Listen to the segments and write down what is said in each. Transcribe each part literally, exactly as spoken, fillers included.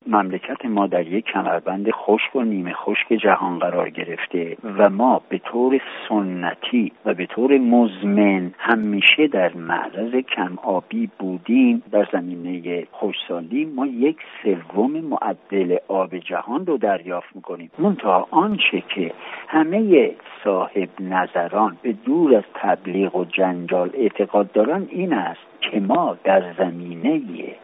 مملکت ما در یک کمربند خشک و نیمه خشک جهان قرار گرفته و ما به طور سنتی و به طور مزمن همیشه در معرض کم آبی بودیم. در زمینه خشکسالی ما یک سوم معدل آب جهان رو دریافت میکنیم. منتها آنچه که همه صاحب نظران به دور از تبلیغ و جنجال اعتقاد دارن این است که ما در زمینه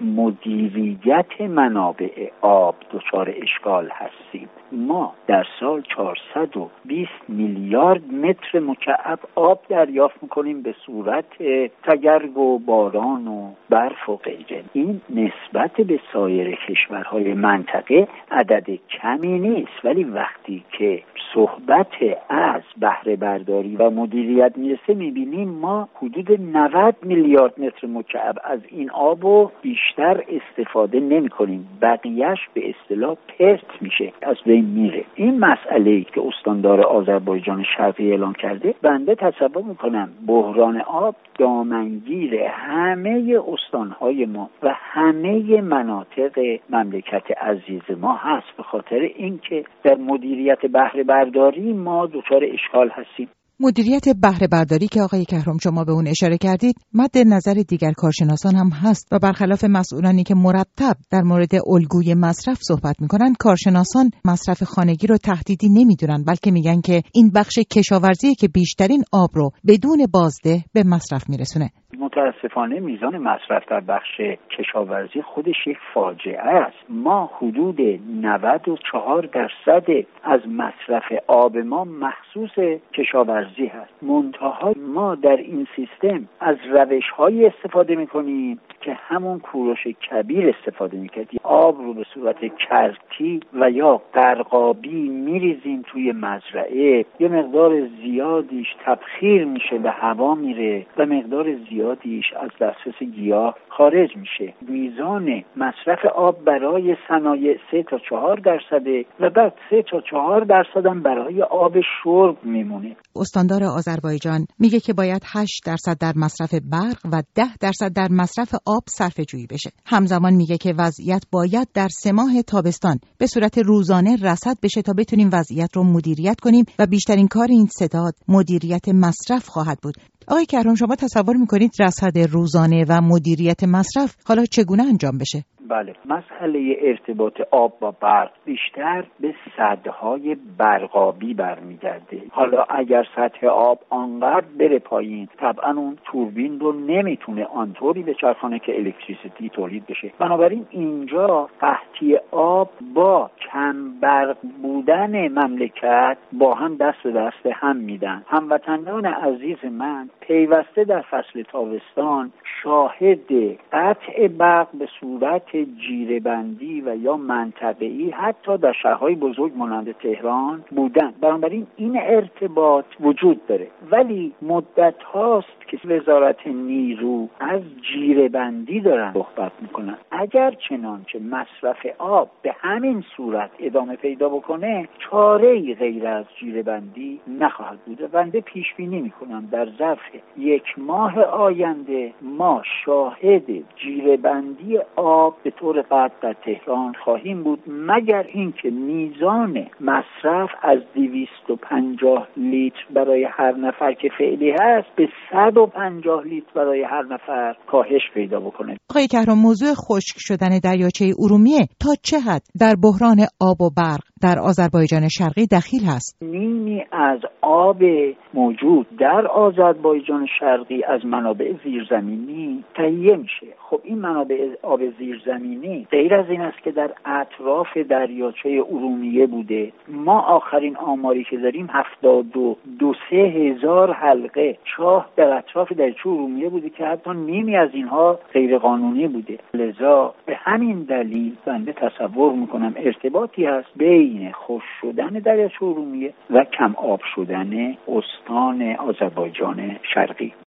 مدیریت منابع آب دچار اشکال هستیم. ما در سال چهارصد و بیست میلیارد متر مکعب آب دریافت میکنیم به صورت تگرگ و باران و برف و غیره. این نسبت به سایر کشورهای منطقه عدد کمی نیست، ولی وقتی که صحبت از بهره برداری و مدیریت میرسه میبینیم ما حدود نود میلیارد متر مکعب از این آبو بیشتر استفاده نمی کنیم. بقیهش به اصطلاح پرت میشه، از بین میره. این مسئله‌ای که استاندار آذربایجان شرقی اعلام کرده، بنده تصور میکنم بحران آب دامنگیر همه استانهای ما و همه مناطق مملکت عزیز ما هست، به خاطر اینکه در مدیریت بهره برداری ما دچار اشکال هستیم. مدیریت بهره برداری که آقای کهرم شما به اون اشاره کردید مد نظر دیگر کارشناسان هم هست و برخلاف مسئولانی که مرتب در مورد الگوی مصرف صحبت میکنن، کارشناسان مصرف خانگی رو تهدیدی نمیدونن، بلکه میگن که این بخش کشاورزی که بیشترین آب رو بدون بازده به مصرف میرسونه. متاسفانه میزان مصرف در بخش کشاورزی خودش یک فاجعه است. ما حدود نود و چهار درصد از مصرف آب ما مخصوص کشاورزی هست. منتها ما در این سیستم از روش‌های استفاده می‌کنیم که همون کوروش کبیر استفاده می‌کردیم. آب رو به صورت کرتی و یا قرقابی می‌ریزیم توی مزرعه، یه مقدار زیادیش تبخیر میشه به هوا میره و مقدار زیادیش از دسترس گیاه خارج میشه. میزان مصرف آب برای صنایع سه تا چهار درصده و بعد سه تا چهار درصد هم برای آب شرب میمونه. استاندار آذربایجان میگه که باید هشت درصد در مصرف برق و ده درصد در مصرف آب صرفه جویی بشه. همزمان میگه که وضعیت باید در سه ماه تابستان به صورت روزانه رصد بشه تا بتونیم وضعیت رو مدیریت کنیم و بیشترین کار این ستاد مدیریت مصرف خواهد بود. آقای کهرم شما تصور میکنید رصد روزانه و مدیریت مصرف حالا چگونه انجام بشه؟ بله، مسئله ارتباط آب با برق بیشتر به سدهای برقابی برمیگرده. حالا اگر سطح آب آنقدر بره پایین، طبعا اون توربین رو نمیتونه آنطوری بچرخونه که الکتریسیتی تولید بشه. بنابراین اینجا قحطی آب با کم برق بودن مملکت با هم دست به دست هم میدن. هموطنان عزیز من پیوسته در فصل تابستان شاهد قطع برق به صورت جیره‌بندی و یا منطقه‌ای حتی در شهرهای بزرگ مانند تهران بودن. بنابراین این ارتباط وجود داره، ولی مدت هاست که وزارت نیرو از جیره‌بندی دارن صحبت میکنن. اگر چنانچه مصرف آب به همین صورت ادامه پیدا بکنه، چاره‌ای غیر از جیره‌بندی نخواهد بود. بنده پیش بینی میکنم در ظرف یک ماه آینده ما شاهد جیره‌بندی آب به طور قطع در تهران خواهیم بود، مگر اینکه میزان مصرف از دویست و پنجاه لیتر برای هر نفر که فعلی هست به صد و پنجاه لیتر برای هر نفر کاهش پیدا بکنه. آقای کهرم، موضوع خشک شدن دریاچه ارومیه تا چه حد در بحران آب و برق در آذربایجان شرقی دخیل هست؟ نیمی از آب موجود در آذربایجان شرقی از منابع زیرزمینی تهیه میشه. خب این منابع آب زیرزمینی غیر از این است که در اطراف دریاچه ارومیه بوده. ما آخرین آماری که داریم هفتاد و دو سه هزار حلقه چاه در اطراف دریاچه ارومیه بوده که حتی نیمی از اینها غیر قانونی بوده. لذا به همین دلیل بنده تصور میکنم ارتباطی هست بین خشک شدن دریاچه ارومیه و کم آب شدن استان آذربایجان شرقی.